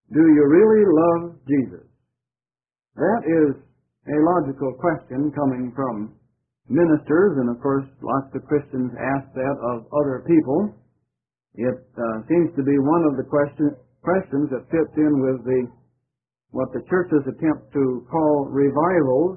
Do you really love Jesus? That is a logical question coming from ministers, and of course lots of Christians ask that of other people. It seems to be one of the questions that fits in with what the churches attempt to call revivals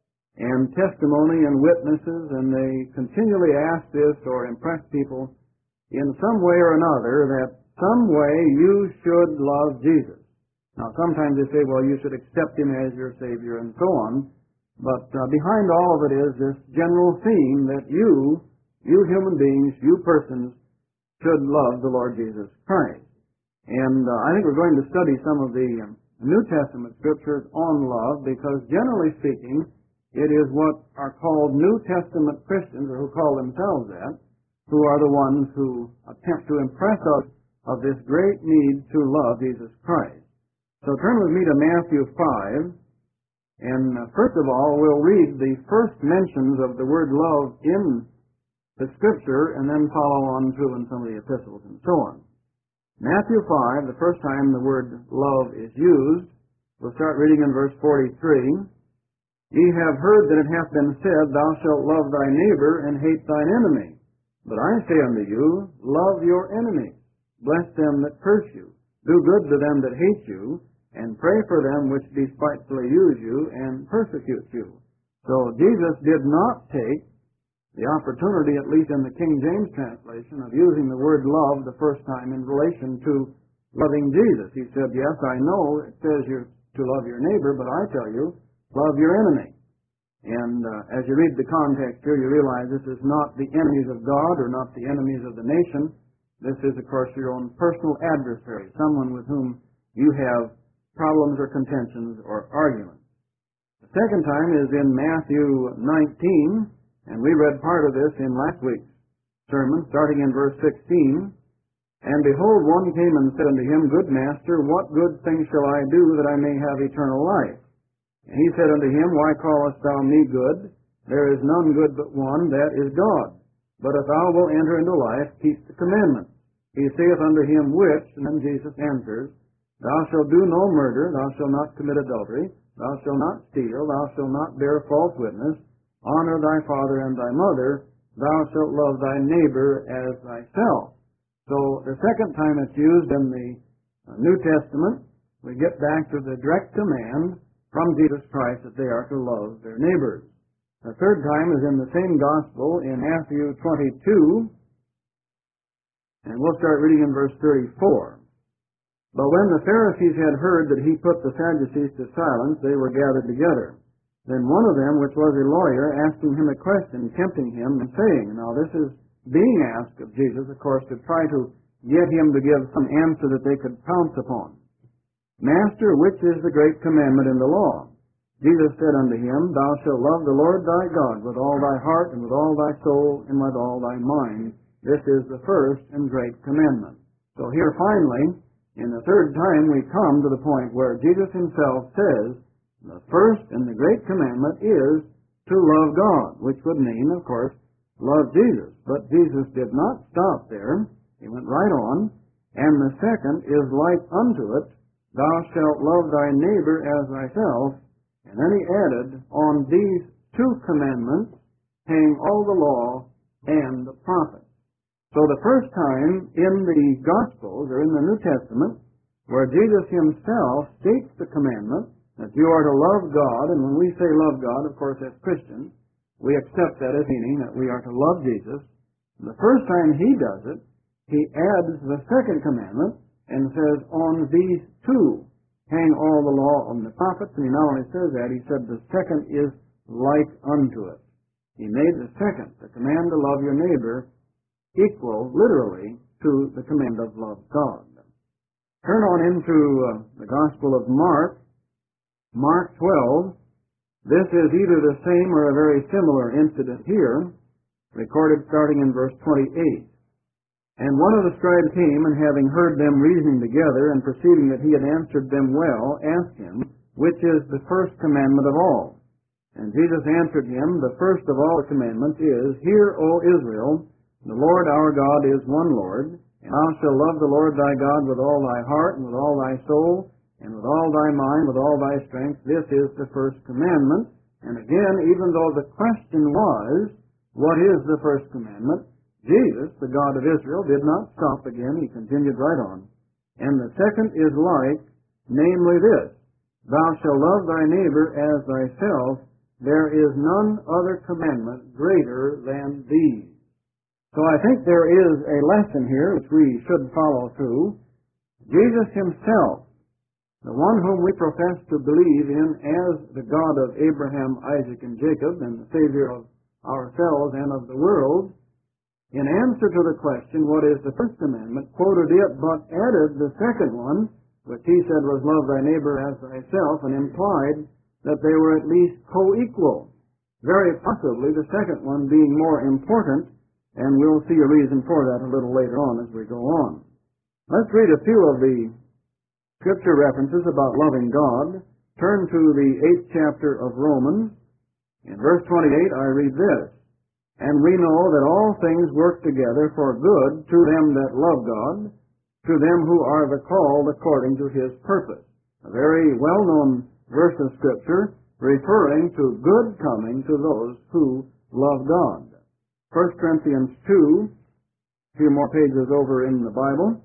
and testimony and witnesses, and they continually ask this or impress people in some way or another that some way you should love Jesus. Now, sometimes they say, well, you should accept Him as your Savior and so on, but behind all of it is this general theme that you human beings, you persons, should love the Lord Jesus Christ. And I think we're going to study some of the New Testament scriptures on love because, generally speaking, it is what are called New Testament Christians, or who call themselves that, who are the ones who attempt to impress us of this great need to love Jesus Christ. So turn with me to Matthew 5, and first of all, we'll read the first mentions of the word love in the Scripture, and then follow on through in some of the epistles and so on. Matthew 5, the first time the word love is used, we'll start reading in verse 43. Ye have heard that it hath been said, Thou shalt love thy neighbor and hate thine enemy. But I say unto you, love your enemies, bless them that curse you, do good to them that hate you, and pray for them which despitefully use you and persecute you. So Jesus did not take the opportunity, at least in the King James translation, of using the word love the first time in relation to loving Jesus. He said, yes, I know it says you're to love your neighbor, but I tell you, love your enemy. And as you read the context here, you realize this is not the enemies of God or not the enemies of the nation. This is, of course, your own personal adversary, someone with whom you have problems or contentions or arguments. The second time is in Matthew 19, and we read part of this in last week's sermon, starting in verse 16. And behold, one came and said unto him, Good master, what good thing shall I do that I may have eternal life? And he said unto him, Why callest thou me good? There is none good but one, that is God. But if thou wilt enter into life, keep the commandments. He saith unto him, Which? And then Jesus answers, Thou shalt do no murder, thou shalt not commit adultery, thou shalt not steal, thou shalt not bear false witness, honor thy father and thy mother, thou shalt love thy neighbor as thyself. So the second time it's used in the New Testament, we get back to the direct command from Jesus Christ that they are to love their neighbors. The third time is in the same gospel in Matthew 22, and we'll start reading in verse 34. But when the Pharisees had heard that he put the Sadducees to silence, they were gathered together. Then one of them, which was a lawyer, asking him a question, tempting him, and saying, now this is being asked of Jesus, of course, to try to get him to give some answer that they could pounce upon. Master, which is the great commandment in the law? Jesus said unto him, Thou shalt love the Lord thy God with all thy heart, and with all thy soul, and with all thy mind. This is the first and great commandment. So here finally, in the third time, we come to the point where Jesus himself says, the first and the great commandment is to love God, which would mean, of course, love Jesus. But Jesus did not stop there. He went right on. And the second is like unto it, Thou shalt love thy neighbor as thyself. And then he added, on these two commandments hang all the law and the prophets. So the first time in the Gospels, or in the New Testament, where Jesus himself states the commandment that you are to love God, and when we say love God, of course, as Christians, we accept that as meaning that we are to love Jesus. The first time he does it, he adds the second commandment and says, on these two hang all the law and the prophets. And he not only says that, he said the second is like unto it. He made the second, the command to love your neighbor, equal, literally, to the command of love God. Turn on into the Gospel of Mark, Mark 12. This is either the same or a very similar incident here, recorded starting in verse 28. And one of the scribes came, and having heard them reasoning together, and perceiving that he had answered them well, asked him, Which is the first commandment of all? And Jesus answered him, The first of all the commandments is, Hear, O Israel, the Lord our God is one Lord, and thou shalt love the Lord thy God with all thy heart, and with all thy soul, and with all thy mind, with all thy strength. This is the first commandment. And again, even though the question was, what is the first commandment? Jesus, the God of Israel, did not stop again. He continued right on. And the second is like, namely this, thou shalt love thy neighbor as thyself. There is none other commandment greater than these. So I think there is a lesson here which we should follow through. Jesus himself, the one whom we profess to believe in as the God of Abraham, Isaac, and Jacob, and the Savior of ourselves and of the world, in answer to the question, what is the first commandment, quoted it, but added the second one, which he said was love thy neighbor as thyself, and implied that they were at least co-equal. Very possibly the second one being more important, and we'll see a reason for that a little later on as we go on. Let's read a few of the Scripture references about loving God. Turn to the 8th chapter of Romans. In verse 28 I read this, and we know that all things work together for good to them that love God, to them who are the called according to his purpose. A very well-known verse of Scripture referring to good coming to those who love God. 1 Corinthians 2, a few more pages over in the Bible.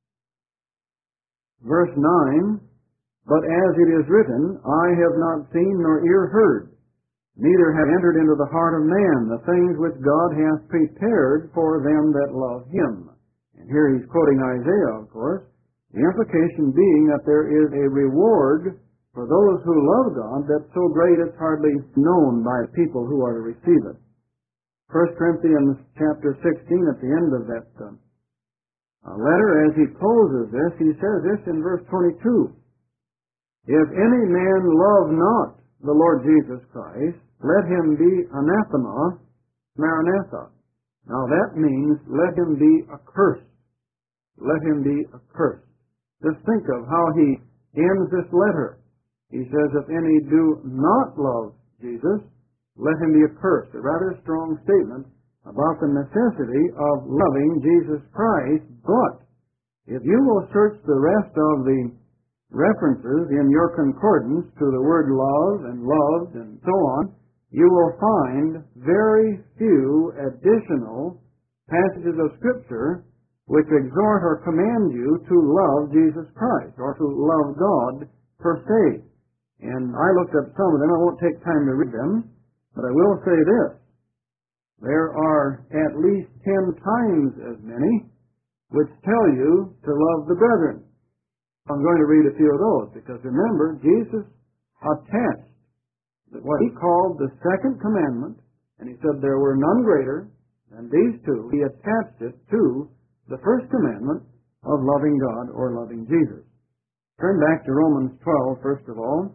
Verse 9, but as it is written, eye have not seen nor ear heard, neither have entered into the heart of man the things which God hath prepared for them that love him. And here he's quoting Isaiah, of course, the implication being that there is a reward for those who love God that's so great it's hardly known by people who are to receive it. 1 Corinthians chapter 16, at the end of that letter, as he closes this, he says this in verse 22, if any man love not the Lord Jesus Christ, let him be anathema, maranatha. Now that means let him be accursed. Let him be accursed. Just think of how he ends this letter. He says, if any do not love Jesus, let him be accursed. A rather strong statement about the necessity of loving Jesus Christ. But if you will search the rest of the references in your concordance to the word love and loved and so on, you will find very few additional passages of Scripture which exhort or command you to love Jesus Christ or to love God per se. And I looked up some of them. I won't take time to read them, but I will say this. There are at least 10 times as many which tell you to love the brethren. I'm going to read a few of those because remember, Jesus attached what he called the second commandment, and he said there were none greater than these two. He attached it to the first commandment of loving God or loving Jesus. Turn back to Romans 12, first of all.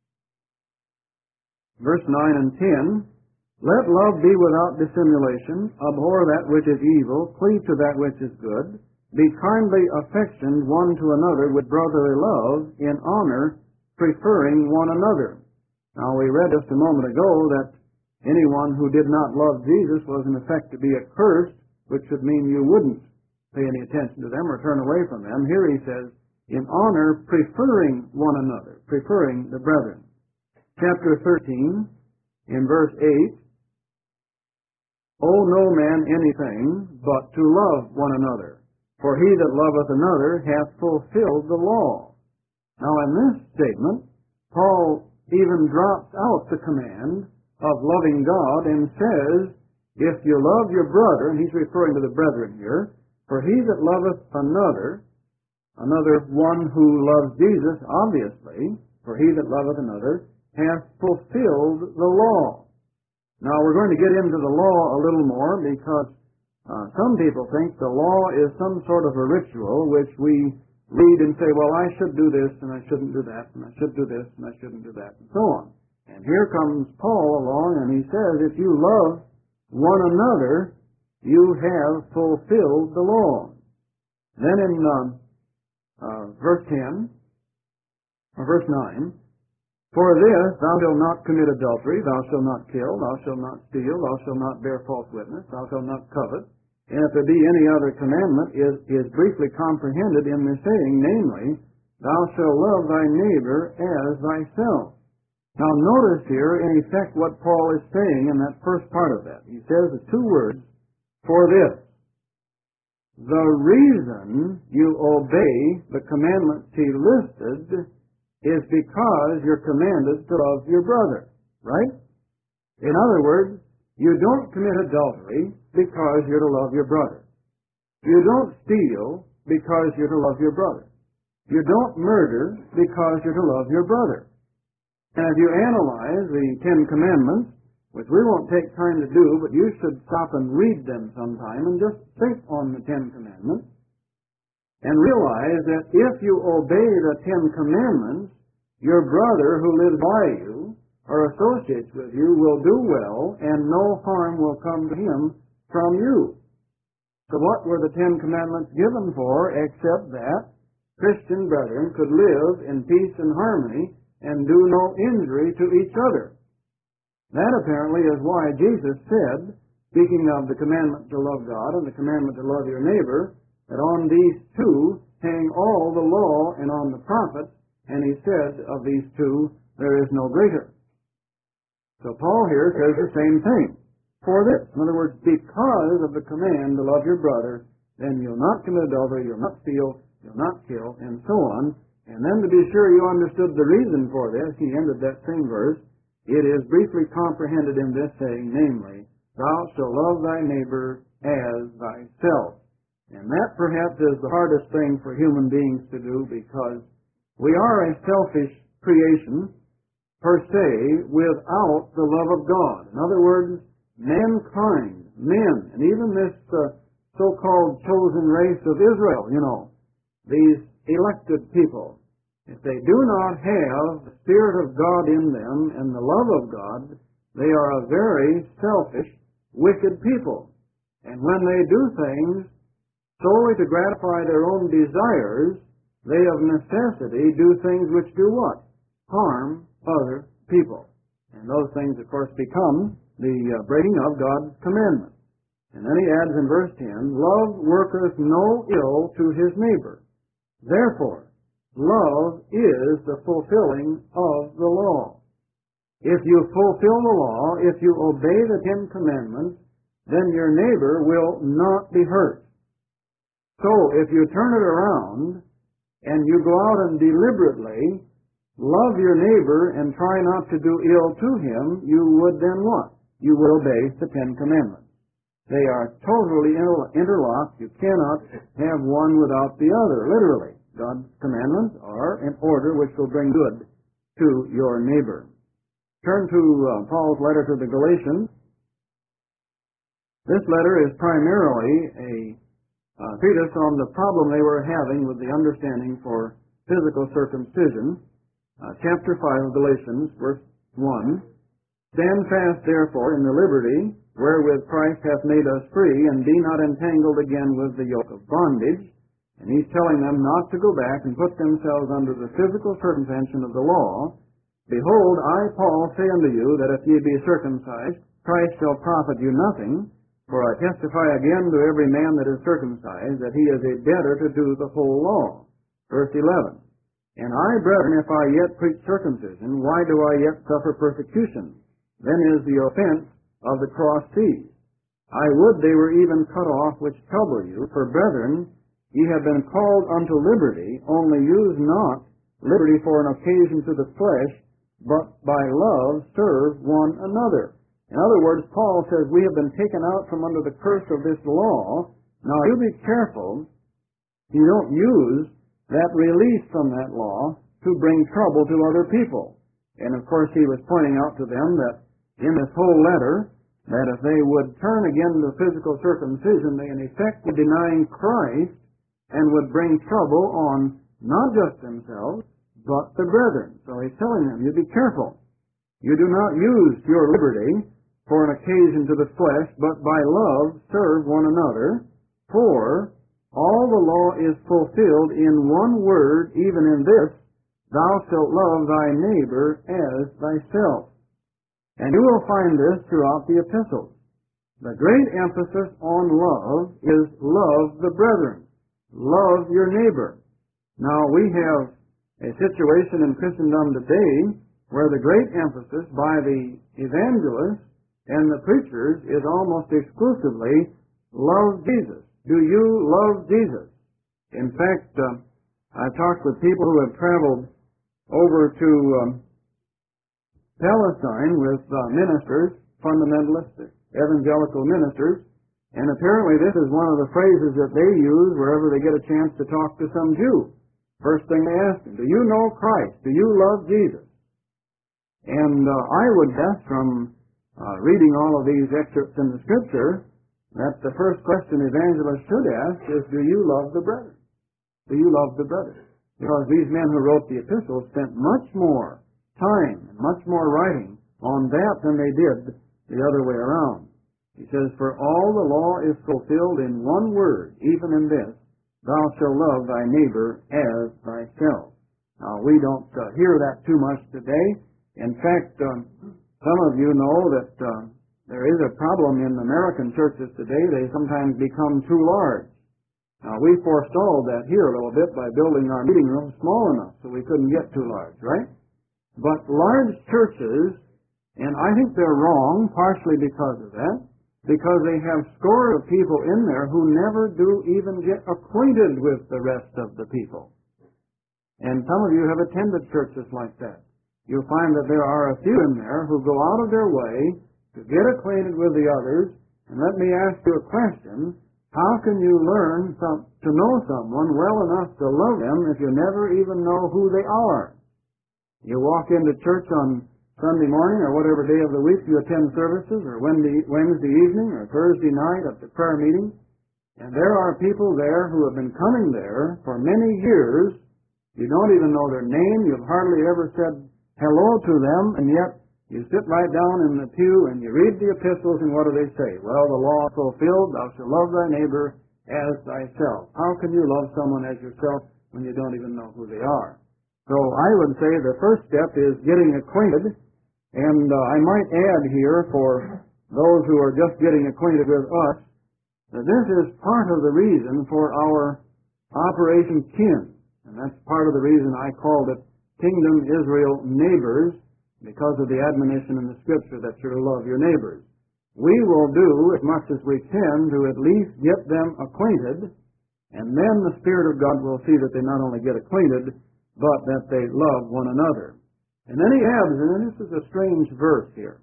Verse 9 and 10. Let love be without dissimulation. Abhor that which is evil. Cleave to that which is good. Be kindly affectioned one to another with brotherly love, in honor, preferring one another. Now, we read just a moment ago that anyone who did not love Jesus was in effect to be accursed, which would mean you wouldn't pay any attention to them or turn away from them. Here he says, in honor, preferring one another, preferring the brethren. Chapter 13, in verse 8, owe no man anything but to love one another, for he that loveth another hath fulfilled the law. Now, in this statement, Paul even drops out the command of loving God and says, if you love your brother, and he's referring to the brethren here, for he that loveth another one who loves Jesus, obviously, for he that loveth another, hath fulfilled the law. Now, we're going to get into the law a little more because some people think the law is some sort of a ritual which we read and say, well, I should do this and I shouldn't do that, and I should do this and I shouldn't do that, and so on. And here comes Paul along and he says, if you love one another, you have fulfilled the law. Then in verse 10, or verse 9, for this thou shalt not commit adultery, thou shalt not kill, thou shalt not steal, thou shalt not bear false witness, thou shalt not covet. And if there be any other commandment, is briefly comprehended in this saying, namely, thou shalt love thy neighbor as thyself. Now notice here, in effect, what Paul is saying in that first part of that. He says the two words, for this. The reason you obey the commandments he listed is because you're commanded to love your brother, right? In other words, you don't commit adultery because you're to love your brother. You don't steal because you're to love your brother. You don't murder because you're to love your brother. And if you analyze the Ten Commandments, which we won't take time to do, but you should stop and read them sometime and just think on the Ten Commandments and realize that if you obey the Ten Commandments, your brother who lives by you or associates with you will do well and no harm will come to him from you. So what were the Ten Commandments given for except that Christian brethren could live in peace and harmony and do no injury to each other? That apparently is why Jesus said, speaking of the commandment to love God and the commandment to love your neighbor, that on these two hang all the law and on the prophets, and he said, of these two there is no greater. So Paul here says the same thing. For this, in other words, because of the command to love your brother, then you'll not commit adultery, you'll not steal, you'll not kill, and so on. And then to be sure you understood the reason for this, he ended that same verse. It is briefly comprehended in this saying, namely, thou shalt love thy neighbor as thyself. And that perhaps is the hardest thing for human beings to do, because we are a selfish creation per se without the love of God. In other words, mankind, men, and even this so-called chosen race of Israel, these elected people, if they do not have the Spirit of God in them and the love of God, they are a very selfish, wicked people. And when they do things solely to gratify their own desires, they of necessity do things which do what? Harm other people. And those things, of course, become the breaking of God's commandments. And then he adds in verse 10, love worketh no ill to his neighbor. Therefore, love is the fulfilling of the law. If you fulfill the law, if you obey the Ten Commandments, then your neighbor will not be hurt. So, if you turn it around and you go out and deliberately love your neighbor and try not to do ill to him, you would then what? You will obey the Ten Commandments. They are totally interlocked. You cannot have one without the other, literally. God's commandments are an order which will bring good to your neighbor. Turn to Paul's letter to the Galatians. This letter is primarily a treatise on the problem they were having with the understanding for physical circumcision. Chapter 5 of Galatians, verse 1. Stand fast, therefore, in the liberty wherewith Christ hath made us free, and be not entangled again with the yoke of bondage. And he's telling them not to go back and put themselves under the physical circumcision of the law. Behold, I, Paul, say unto you, that if ye be circumcised, Christ shall profit you nothing. For I testify again to every man that is circumcised, that he is a debtor to do the whole law. Verse 11. And I, brethren, if I yet preach circumcision, why do I yet suffer persecution? Then is the offense of the cross seized. I would they were even cut off which trouble you, for brethren, ye have been called unto liberty, only use not liberty for an occasion to the flesh, but by love serve one another. In other words, Paul says we have been taken out from under the curse of this law. Now you be careful you don't use that release from that law to bring trouble to other people. And of course he was pointing out to them that in this whole letter, that if they would turn again to physical circumcision, they in effect were denying Christ and would bring trouble on not just themselves, but the brethren. So he's telling them, you be careful. You do not use your liberty for an occasion to the flesh, but by love serve one another. For all the law is fulfilled in one word, even in this, thou shalt love thy neighbor as thyself. And you will find this throughout the epistles. The great emphasis on love is love the brethren. Love your neighbor. Now, we have a situation in Christendom today where the great emphasis by the evangelists and the preachers is almost exclusively love Jesus. Do you love Jesus? In fact, I've talked with people who have traveled over to Palestine with ministers, fundamentalists, evangelical ministers, and apparently this is one of the phrases that they use wherever they get a chance to talk to some Jew. First thing they ask them, do you know Christ? Do you love Jesus? And I would guess from reading all of these excerpts in the Scripture that the first question evangelists should ask is, do you love the brethren? Do you love the brethren? Because these men who wrote the epistles spent much more time and much more writing on that than they did the other way around. He says, for all the law is fulfilled in one word, even in this, thou shalt love thy neighbor as thyself. Now, we don't hear that too much today. In fact, some of you know that there is a problem in American churches today. They sometimes become too large. Now, we forestalled that here a little bit by building our meeting room small enough so we couldn't get too large, right? But large churches, and I think they're wrong partially because of that, because they have scores of people in there who never do even get acquainted with the rest of the people. And some of you have attended churches like that. You'll find that there are a few in there who go out of their way to get acquainted with the others. And let me ask you a question. How can you learn to know someone well enough to love them if you never even know who they are? You walk into church on Sunday morning or whatever day of the week you attend services, or Wednesday evening or Thursday night at the prayer meeting, and there are people there who have been coming there for many years. You don't even know their name. You've hardly ever said hello to them, and yet you sit right down in the pew and you read the epistles, and what do they say? Well, the law is fulfilled, thou shalt love thy neighbor as thyself. How can you love someone as yourself when you don't even know who they are? So I would say the first step is getting acquainted, and I might add here for those who are just getting acquainted with us, that this is part of the reason for our Operation Kin, and that's part of the reason I called it Kingdom Israel Neighbors, because of the admonition in the Scripture that you're to love your neighbors. We will do as much as we can to at least get them acquainted, and then the Spirit of God will see that they not only get acquainted, but that they love one another. And then he adds, and this is a strange verse here,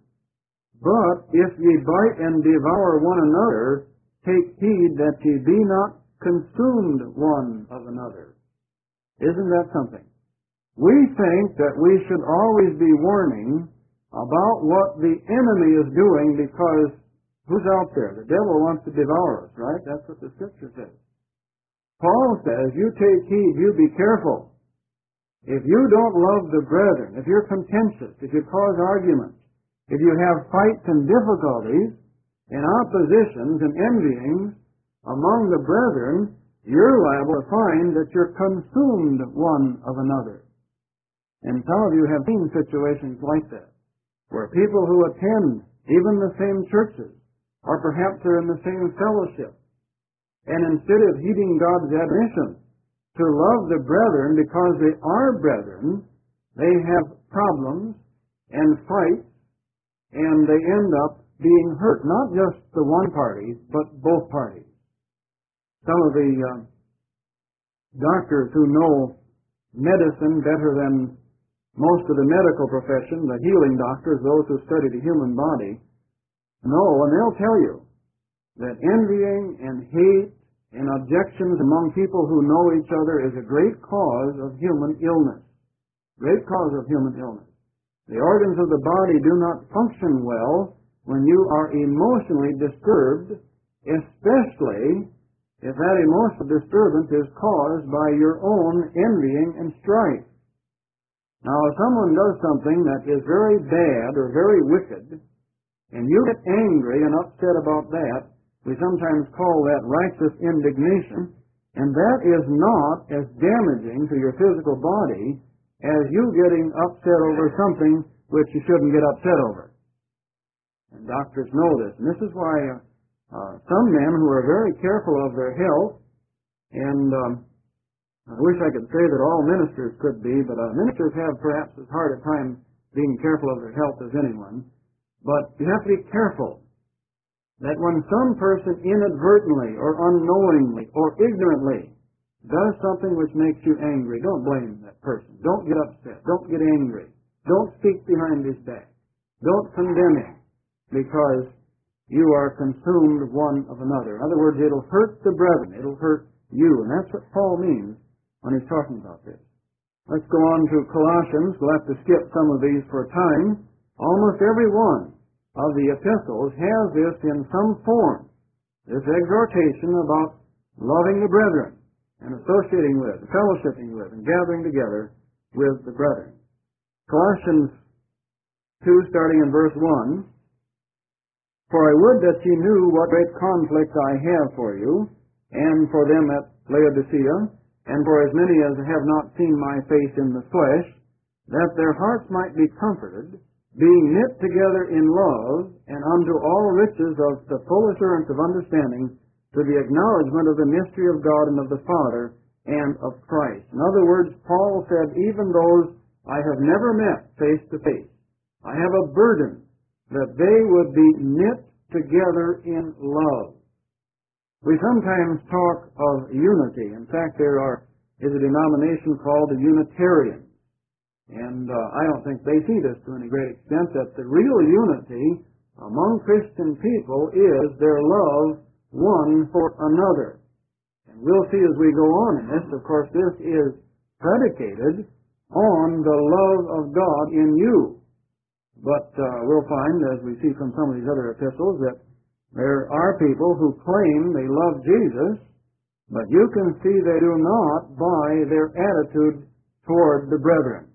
but if ye bite and devour one another, take heed that ye be not consumed one of another. Isn't that something? We think that we should always be warning about what the enemy is doing, because who's out there? The devil wants to devour us, right? That's what the Scripture says. Paul says, you take heed, you be careful. If you don't love the brethren, if you're contentious, if you cause arguments, if you have fights and difficulties and oppositions and envyings among the brethren, you're liable to find that you're consumed one of another. And some of you have seen situations like that, where people who attend even the same churches, or perhaps they're in the same fellowship, and instead of heeding God's admonition to love the brethren because they are brethren, they have problems and fights, and they end up being hurt. Not just the one party, but both parties. Some of the doctors who know medicine better than most of the medical profession, the healing doctors, those who study the human body, know, and they'll tell you that envying and hate and objections among people who know each other is a great cause of human illness. Great cause of human illness. The organs of the body do not function well when you are emotionally disturbed, especially if that emotional disturbance is caused by your own envying and strife. Now, if someone does something that is very bad or very wicked, and you get angry and upset about that, we sometimes call that righteous indignation, and that is not as damaging to your physical body as you getting upset over something which you shouldn't get upset over. And doctors know this. And this is why some men who are very careful of their health and I wish I could say that all ministers could be, but ministers have perhaps as hard a time being careful of their health as anyone. But you have to be careful that when some person inadvertently or unknowingly or ignorantly does something which makes you angry, don't blame that person. Don't get upset. Don't get angry. Don't speak behind his back. Don't condemn him, because you are consumed one of another. In other words, it'll hurt the brethren. It'll hurt you. And that's what Paul means when he's talking about this. Let's go on to Colossians. We'll have to skip some of these for time. Almost every one of the epistles has this in some form, this exhortation about loving the brethren and associating with, fellowshipping with, and gathering together with the brethren. Colossians 2, starting in verse 1, "For I would that ye knew what great conflict I have for you, and for them at Laodicea, and for as many as have not seen my face in the flesh, that their hearts might be comforted, being knit together in love, and unto all riches of the full assurance of understanding, to the acknowledgement of the mystery of God and of the Father, and of Christ." In other words, Paul said, even those I have never met face to face, I have a burden that they would be knit together in love. We sometimes talk of unity. In fact, there is a denomination called the Unitarians. And I don't think they see this to any great extent, that the real unity among Christian people is their love one for another. And we'll see as we go on in this, of course, this is predicated on the love of God in you. But we'll find, as we see from some of these other epistles, that there are people who claim they love Jesus, but you can see they do not by their attitude toward the brethren.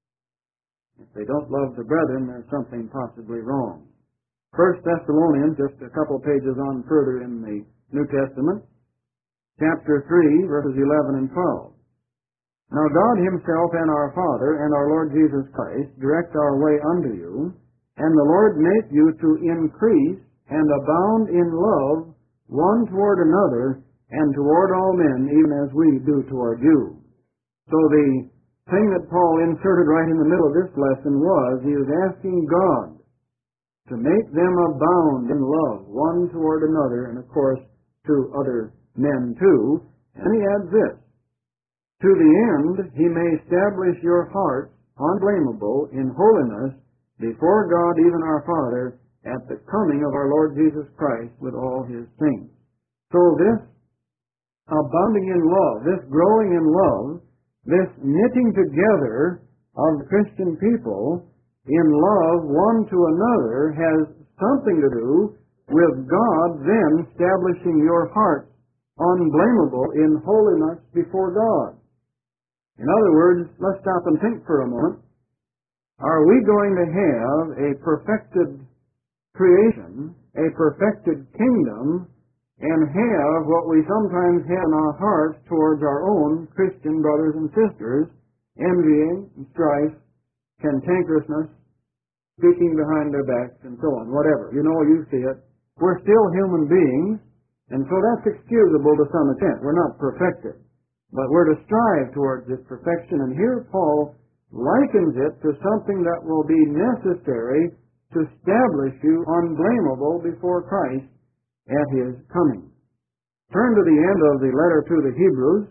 If they don't love the brethren, there's something possibly wrong. 1 Thessalonians, just a couple pages on further in the New Testament, chapter 3, verses 11 and 12. "Now God himself and our Father and our Lord Jesus Christ direct our way unto you, and the Lord make you to increase and abound in love one toward another, and toward all men, even as we do toward you." So the thing that Paul inserted right in the middle of this lesson was, he was asking God to make them abound in love one toward another, and of course to other men too. And he adds this, "To the end he may establish your hearts unblameable in holiness before God even our Father, at the coming of our Lord Jesus Christ with all his saints." So this abounding in love, this growing in love, this knitting together of the Christian people in love one to another has something to do with God then establishing your hearts unblameable in holiness before God. In other words, let's stop and think for a moment. Are we going to have a perfected creation, a perfected kingdom, and have what we sometimes have in our hearts towards our own Christian brothers and sisters, envying, strife, cantankerousness, speaking behind their backs, and so on, whatever. You see it. We're still human beings, and so that's excusable to some extent. We're not perfected. But we're to strive towards this perfection, and here Paul likens it to something that will be necessary to establish you unblameable before Christ at his coming. Turn to the end of the letter to the Hebrews.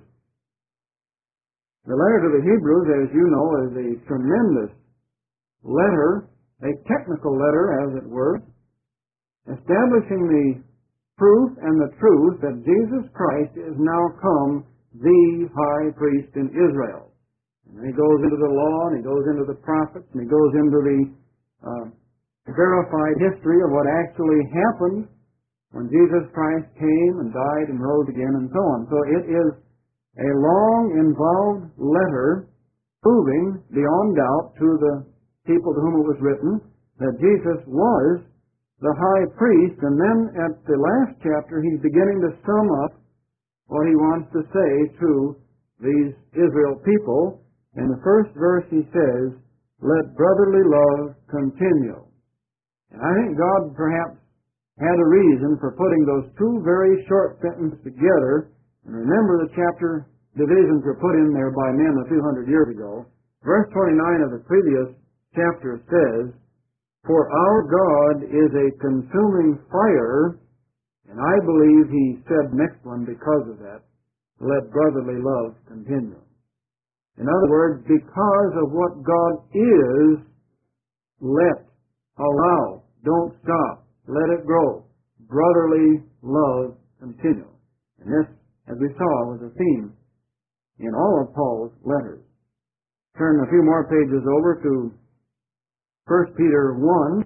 The letter to the Hebrews, as you know, is a tremendous letter, a technical letter, as it were, establishing the proof and the truth that Jesus Christ is now come the high priest in Israel. And he goes into the law, and he goes into the prophets, and he goes into the verified history of what actually happened when Jesus Christ came and died and rose again, and so on. So it is a long, involved letter proving beyond doubt to the people to whom it was written that Jesus was the high priest. And then at the last chapter, he's beginning to sum up what he wants to say to these Israel people. In the first verse he says, "Let brotherly love continue." And I think God perhaps had a reason for putting those two very short sentences together. And remember, the chapter divisions were put in there by men a few hundred years ago. Verse 29 of the previous chapter says, "For our God is a consuming fire," and I believe he said next one because of that, "let brotherly love continue." In other words, because of what God is, let, allow, don't stop, let it grow. Brotherly love continue. And this, as we saw, was a theme in all of Paul's letters. Turn a few more pages over to 1 Peter 1.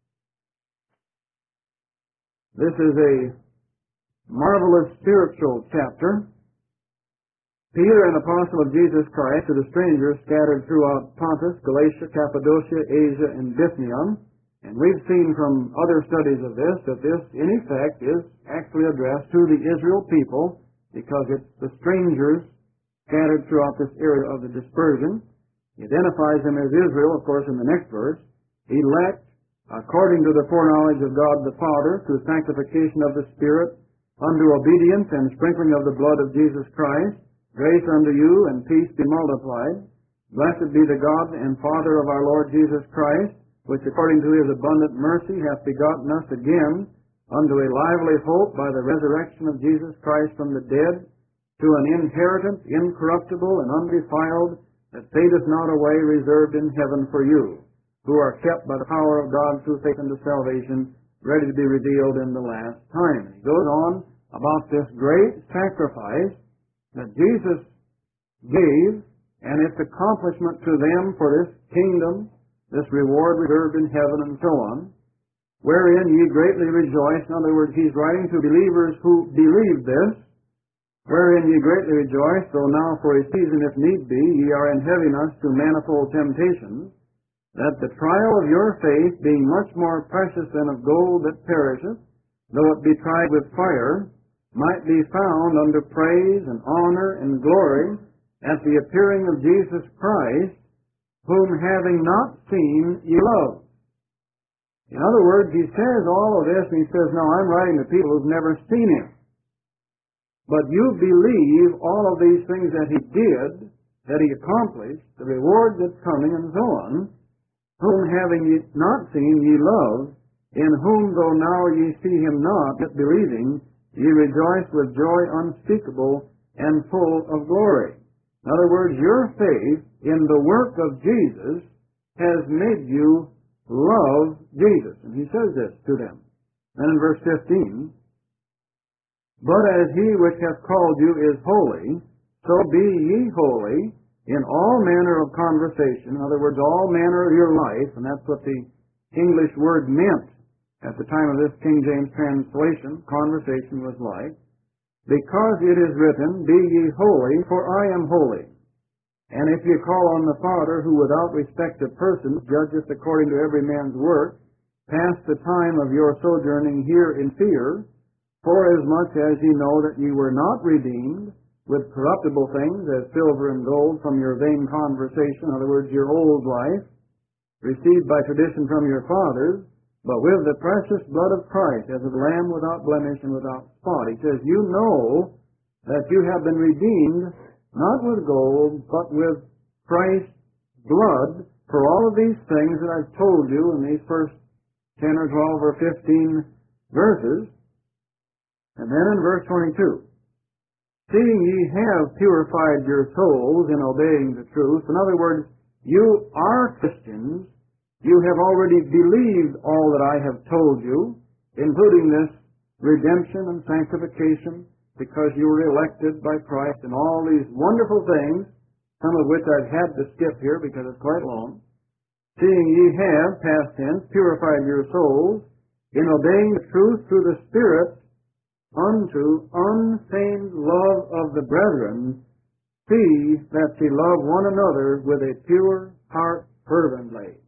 This is a marvelous spiritual chapter. Peter, an apostle of Jesus Christ, to the strangers scattered throughout Pontus, Galatia, Cappadocia, Asia, and Bithynia. And we've seen from other studies of this that this, in effect, is actually addressed to the Israel people because it's the strangers scattered throughout this area of the dispersion. He identifies them as Israel, of course, in the next verse. Elect, according to the foreknowledge of God the Father, through sanctification of the Spirit, unto obedience and sprinkling of the blood of Jesus Christ, grace unto you and peace be multiplied. Blessed be the God and Father of our Lord Jesus Christ, which according to his abundant mercy hath begotten us again unto a lively hope by the resurrection of Jesus Christ from the dead, to an inheritance incorruptible and undefiled, that fadeth not away, reserved in heaven for you, who are kept by the power of God through faith unto salvation, ready to be revealed in the last time. He goes on about this great sacrifice that Jesus gave, and its accomplishment to them for this kingdom, this reward reserved in heaven, and so on, wherein ye greatly rejoice. In other words, he's writing to believers who believe this, wherein ye greatly rejoice, though now for a season, if need be, ye are in heaviness to manifold temptations, that the trial of your faith, being much more precious than of gold that perisheth, though it be tried with fire, might be found unto praise and honor and glory at the appearing of Jesus Christ, whom having not seen ye love. In other words, he says all of this, and he says, now I'm writing to people who've never seen him. But you believe all of these things that he did, that he accomplished, the reward that's coming, and so on, whom having ye not seen ye love, in whom though now ye see him not, yet believing, ye rejoice with joy unspeakable and full of glory. In other words, your faith in the work of Jesus has made you love Jesus. And he says this to them. Then in verse 15, but as he which hath called you is holy, so be ye holy in all manner of conversation. In other words, all manner of your life, and that's what the English word meant at the time of this King James translation. Conversation was like, because it is written, be ye holy, for I am holy. And if ye call on the Father, who without respect of persons judgeth according to every man's work, pass the time of your sojourning here in fear, forasmuch as ye know that ye were not redeemed with corruptible things, as silver and gold, from your vain conversation, in other words, your old life, received by tradition from your fathers, but with the precious blood of Christ, as of a lamb without blemish and without spot. He says, you know that you have been redeemed, not with gold, but with Christ's blood, for all of these things that I've told you in these first 10 or 12 or 15 verses. And then in verse 22, seeing ye have purified your souls in obeying the truth. In other words, you are Christians. You have already believed all that I have told you, including this redemption and sanctification, because you were elected by Christ, and all these wonderful things, some of which I've had to skip here because it's quite long. Seeing ye have, past tense, purified your souls in obeying the truth through the Spirit unto unfeigned love of the brethren, see that ye love one another with a pure heart fervently.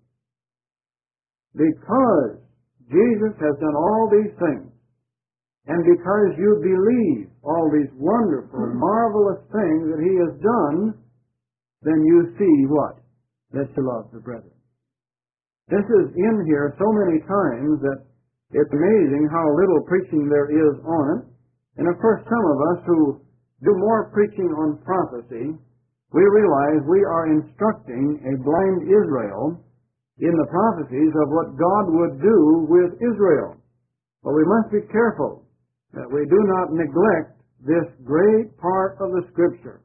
Because Jesus has done all these things, and because you believe all these wonderful, marvelous things that he has done, then you see what? That you love the brethren. This is in here so many times that it's amazing how little preaching there is on it. And of course, some of us who do more preaching on prophecy, we realize we are instructing a blind Israel in the prophecies of what God would do with Israel. But we must be careful that we do not neglect this great part of the Scripture.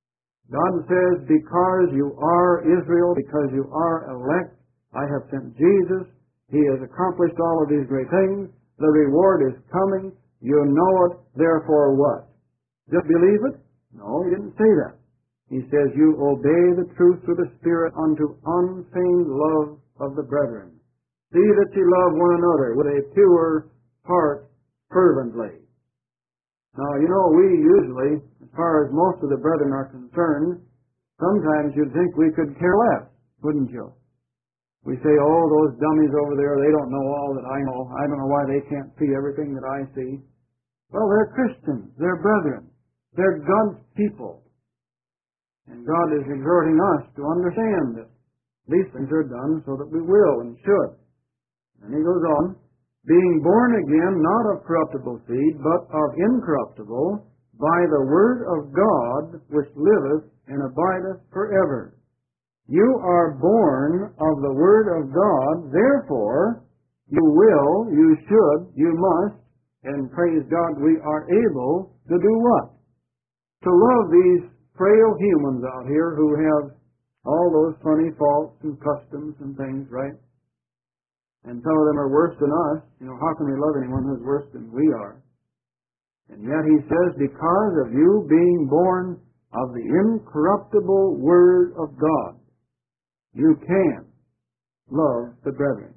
God says, because you are Israel, because you are elect, I have sent Jesus. He has accomplished all of these great things. The reward is coming. You know it. Therefore what? Just believe it? No, he didn't say that. He says, you obey the truth through the Spirit unto unfeigned love of the brethren. See that you love one another with a pure heart fervently. Now, you know, we usually, as far as most of the brethren are concerned, sometimes you'd think we could care less, wouldn't you? We say, oh, those dummies over there, they don't know all that I know. I don't know why they can't see everything that I see. Well, they're Christians. They're brethren. They're God's people. And God is exhorting us to understand that these things are done so that we will and should. And he goes on, being born again, not of corruptible seed, but of incorruptible, by the word of God, which liveth and abideth forever. You are born of the word of God, therefore you will, you should, you must, and praise God, we are able to do what? To love these frail humans out here who have all those funny faults and customs and things, right? And some of them are worse than us. You know, how can we love anyone who's worse than we are? And yet he says, because of you being born of the incorruptible Word of God, you can love the brethren.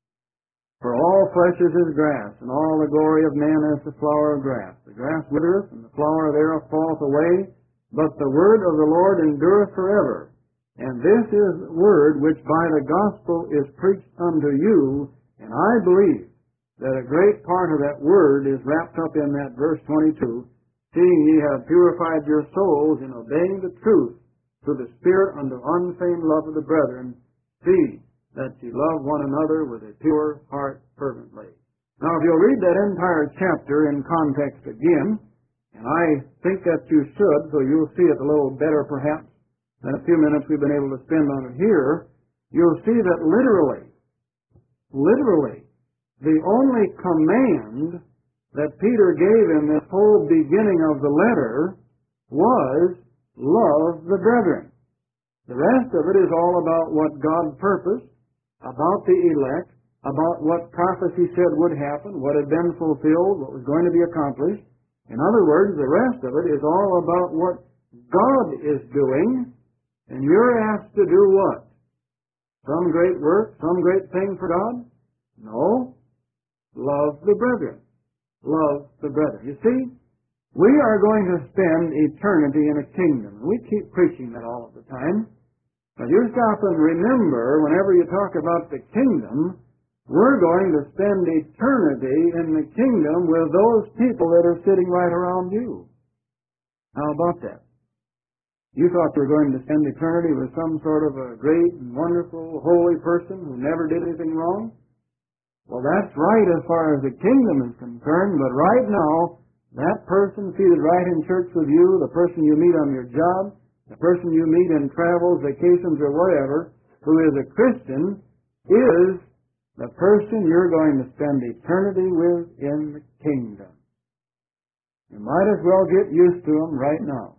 For all flesh is as grass, and all the glory of man as the flower of grass. The grass withereth, and the flower thereof falleth away, but the word of the Lord endureth forever. And this is the word which by the gospel is preached unto you, and I believe that a great part of that word is wrapped up in that verse 22, seeing ye have purified your souls in obeying the truth through the Spirit unto unfeigned love of the brethren, see that ye love one another with a pure heart fervently. Now, if you'll read that entire chapter in context again, and I think that you should, so you'll see it a little better perhaps than a few minutes we've been able to spend on it here, you'll see that literally, the only command that Peter gave in this whole beginning of the letter was love the brethren. The rest of it is all about what God purposed, about the elect, about what prophecy said would happen, what had been fulfilled, what was going to be accomplished. In other words, the rest of it is all about what God is doing, and you're asked to do what? Some great work, some great thing for God? No. Love the brethren. Love the brethren. You see, we are going to spend eternity in a kingdom. We keep preaching that all of the time. But you stop and remember, whenever you talk about the kingdom, we're going to spend eternity in the kingdom with those people that are sitting right around you. How about that? You thought you were going to spend eternity with some sort of a great and wonderful, holy person who never did anything wrong? Well, that's right as far as the kingdom is concerned, but right now, that person seated right in church with you, the person you meet on your job, the person you meet in travels, vacations, or whatever, who is a Christian, is the person you're going to spend eternity with in the kingdom. You might as well get used to them right now.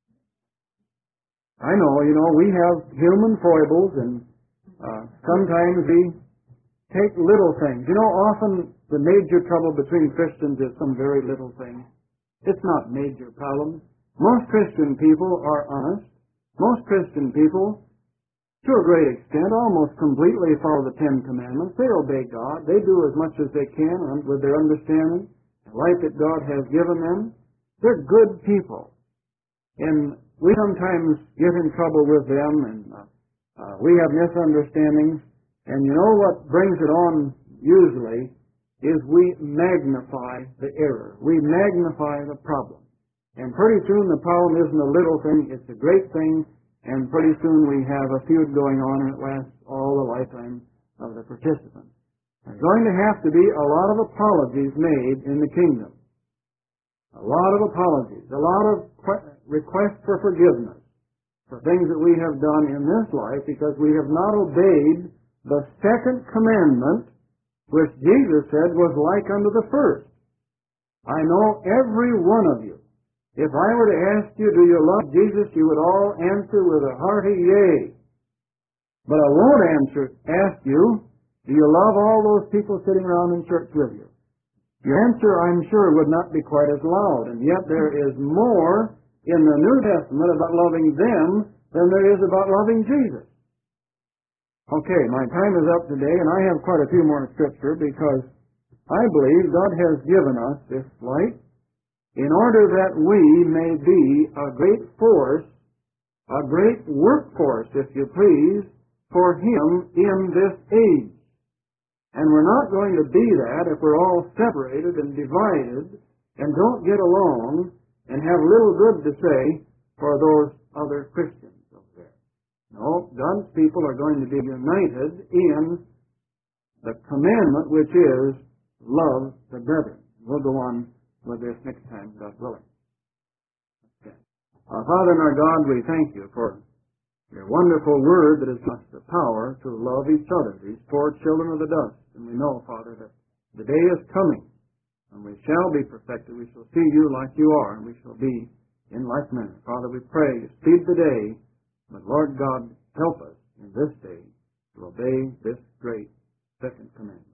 I know, we have human foibles, and sometimes we take little things. Often the major trouble between Christians is some very little thing. It's not major problems. Most Christian people are honest. Most Christian people, to a great extent, almost completely follow the Ten Commandments. They obey God. They do as much as they can with their understanding, the life that God has given them. They're good people. And we sometimes get in trouble with them, and we have misunderstandings. And you know what brings it on usually is we magnify the error. We magnify the problem. And pretty soon the problem isn't a little thing, it's a great thing, and pretty soon we have a feud going on, and it lasts all the lifetime of the participant. There's going to have to be a lot of apologies made in the kingdom. a lot of apologies, a lot of requests for forgiveness for things that we have done in this life because we have not obeyed the second commandment, which Jesus said was like unto the first. I know every one of you. If I were to ask you, do you love Jesus, you would all answer with a hearty yea. But I won't ask you, do you love all those people sitting around in church with you? Your answer, I'm sure, would not be quite as loud, and yet there is more in the New Testament about loving them than there is about loving Jesus. Okay, my time is up today, and I have quite a few more scripture because I believe God has given us this light in order that we may be a great force, a great workforce, if you please, for Him in this age. And we're not going to be that if we're all separated and divided and don't get along and have little good to say for those other Christians over there. No, God's people are going to be united in the commandment which is love the brethren. We'll go on with this next time, God willing. Okay. Our Father and our God, we thank you for your wonderful word that has given us the power to love each other, these poor children of the dust. And we know, Father, that the day is coming and we shall be perfected. We shall see you like you are, and we shall be in like manner. Father, we pray, speed the day, but Lord God, help us in this day to obey this great second commandment.